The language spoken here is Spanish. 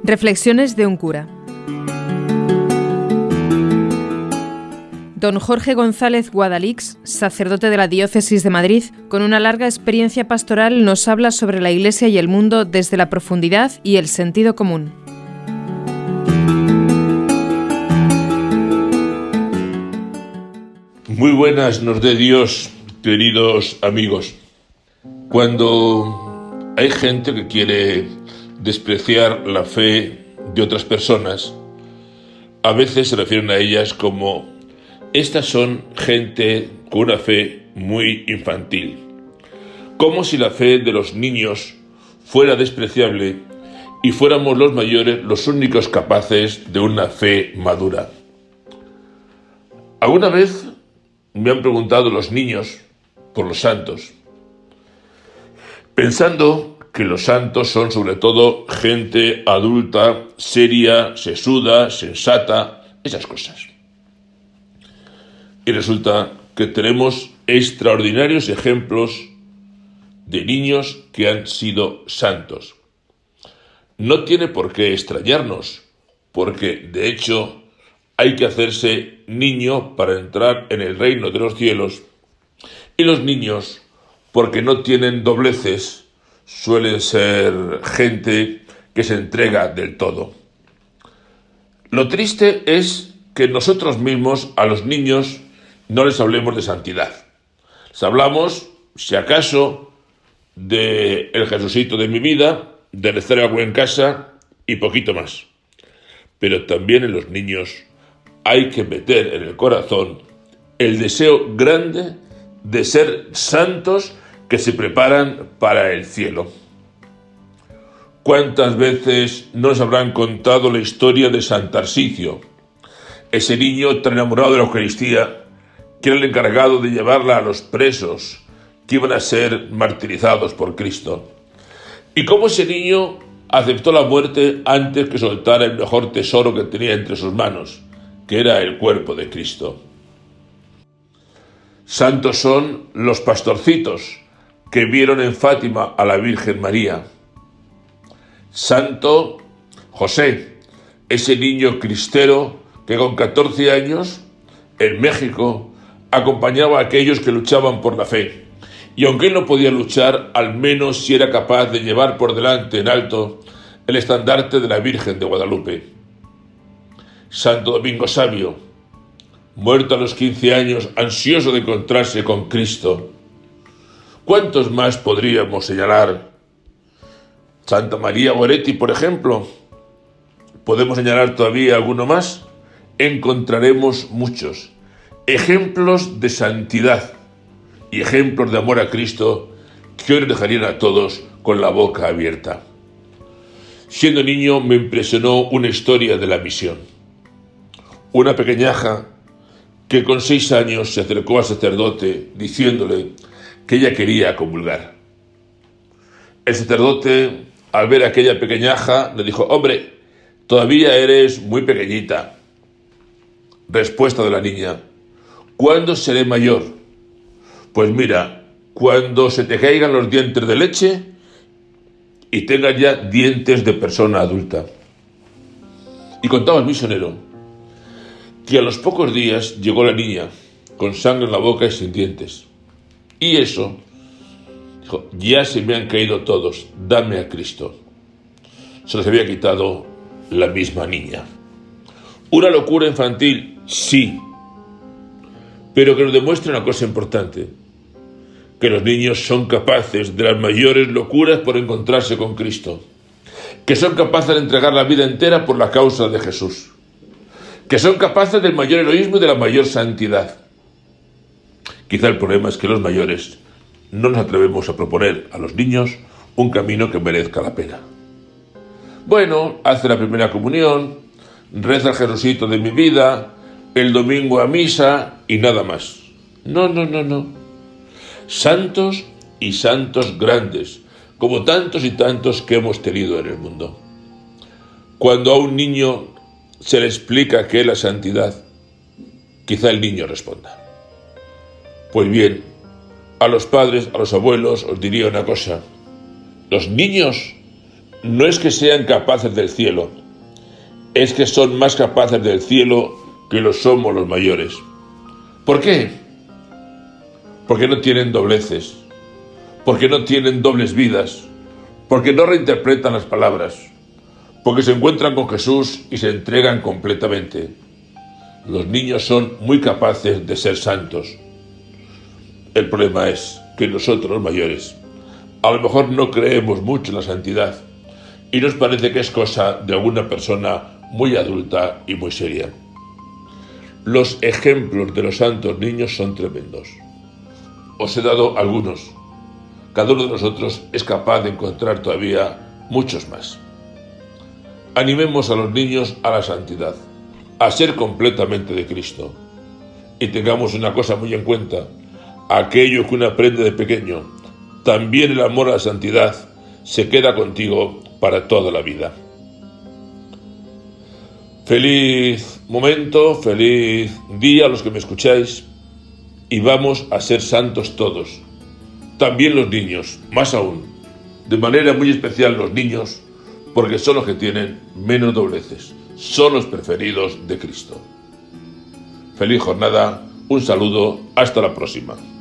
Reflexiones de un cura. Don Jorge González Guadalix, sacerdote de la Diócesis de Madrid, con una larga experiencia pastoral, nos habla sobre la Iglesia y el mundo desde la profundidad y el sentido común. Muy buenas nos dé Dios, queridos amigos. Cuando hay gente que quiere despreciar la fe de otras personas, a veces se refieren a ellas como: estas son gente con una fe muy infantil. Como si la fe de los niños fuera despreciable y fuéramos los mayores los únicos capaces de una fe madura. ¿Alguna vez me han preguntado los niños por los santos, pensando que los santos son sobre todo gente adulta, seria, sesuda, sensata, esas cosas? Y resulta que tenemos extraordinarios ejemplos de niños que han sido santos. No tiene por qué extrañarnos, porque de hecho hay que hacerse niño para entrar en el reino de los cielos, y los niños, porque no tienen dobleces, suelen ser gente que se entrega del todo. Lo triste es que nosotros mismos a los niños no les hablemos de santidad. Les hablamos, si acaso, de el Jesucito de mi vida, de rezar algo en casa y poquito más. Pero también en los niños hay que meter en el corazón el deseo grande de ser santos que se preparan para el cielo. ¿Cuántas veces nos habrán contado la historia de San Tarsicio, ese niño tan enamorado de la Eucaristía, que era el encargado de llevarla a los presos que iban a ser martirizados por Cristo? Y cómo ese niño aceptó la muerte antes que soltara el mejor tesoro que tenía entre sus manos, que era el cuerpo de Cristo. Santos son los pastorcitos que vieron en Fátima a la Virgen María. Santo José, ese niño cristero que con 14 años, en México, acompañaba a aquellos que luchaban por la fe. Y aunque él no podía luchar, al menos sí era capaz de llevar por delante en alto el estandarte de la Virgen de Guadalupe. Santo Domingo Sabio, muerto a los 15 años, ansioso de encontrarse con Cristo. ¿Cuántos más podríamos señalar? Santa María Goretti, por ejemplo. ¿Podemos señalar todavía alguno más? Encontraremos muchos ejemplos de santidad y ejemplos de amor a Cristo que hoy nos dejarían a todos con la boca abierta. Siendo niño me impresionó una historia de la misión. Una pequeñaja que con 6 años se acercó al sacerdote diciéndole que ella quería comulgar. El sacerdote, al ver a aquella pequeñaja, le dijo: «Hombre, todavía eres muy pequeñita». Respuesta de la niña: «¿Cuándo seré mayor?». «Pues mira, cuando se te caigan los dientes de leche y tengas ya dientes de persona adulta». Y contaba el misionero que a los pocos días llegó la niña con sangre en la boca y sin dientes. Y eso, dijo: «Ya se me han caído todos, dame a Cristo». Se los había quitado la misma niña. ¿Una locura infantil? Sí. Pero que nos demuestra una cosa importante: que los niños son capaces de las mayores locuras por encontrarse con Cristo, que son capaces de entregar la vida entera por la causa de Jesús, que son capaces del mayor heroísmo y de la mayor santidad. Quizá el problema es que los mayores no nos atrevemos a proponer a los niños un camino que merezca la pena. Bueno, hace la primera comunión, reza el Jesucito de mi vida, el domingo a misa y nada más. No. Santos y santos grandes, como tantos y tantos que hemos tenido en el mundo. Cuando a un niño se le explica qué es la santidad, quizá el niño responda. Pues bien, a los padres, a los abuelos, os diría una cosa: los niños No es que sean capaces del cielo, es que son más capaces del cielo que lo somos los mayores. ¿Por qué? Porque no tienen dobleces, porque no tienen dobles vidas, porque no reinterpretan las palabras, porque se encuentran con Jesús y se entregan completamente. Los niños son muy capaces de ser santos. El problema es que nosotros, los mayores, a lo mejor no creemos mucho en la santidad y nos parece que es cosa de alguna persona muy adulta y muy seria. Los ejemplos de los santos niños son tremendos. Os he dado algunos. Cada uno de nosotros es capaz de encontrar todavía muchos más. Animemos a los niños a la santidad, a ser completamente de Cristo. Y tengamos una cosa muy en cuenta: aquello que uno aprende de pequeño, también el amor a la santidad, se queda contigo para toda la vida. Feliz momento, feliz día a los que me escucháis, y vamos a ser santos todos, también los niños, más aún, de manera muy especial los niños, porque son los que tienen menos dobleces, son los preferidos de Cristo. Feliz jornada, un saludo, hasta la próxima.